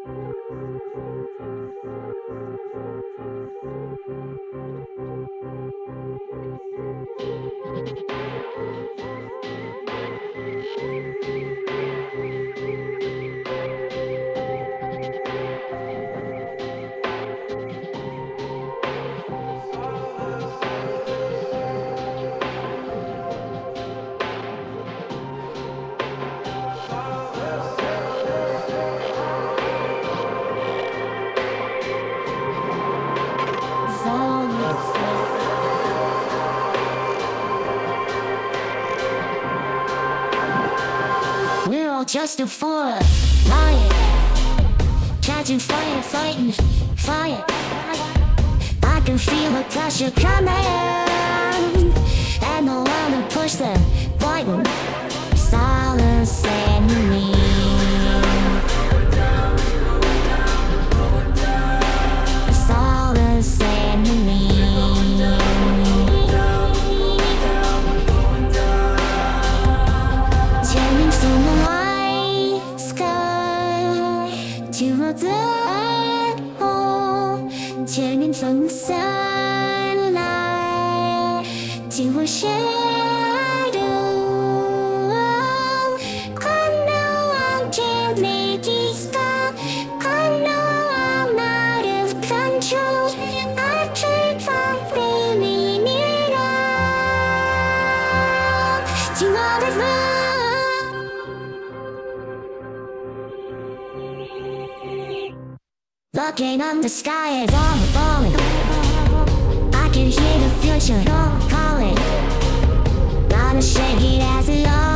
We're all just a fool, lying, catching fire, fighting fire. I can feel the pressure coming, and I wanna push the button. Silence and me. Silence and me. Turning from the white sky to a dark hole, turning from the sunlight to a shadow. I know I can't make it stop. I know I'm out of control. I keep on feeling it all. To all the love. Looking up, the sky is all falling. I can hear the future calling. Gotta shake it as it all.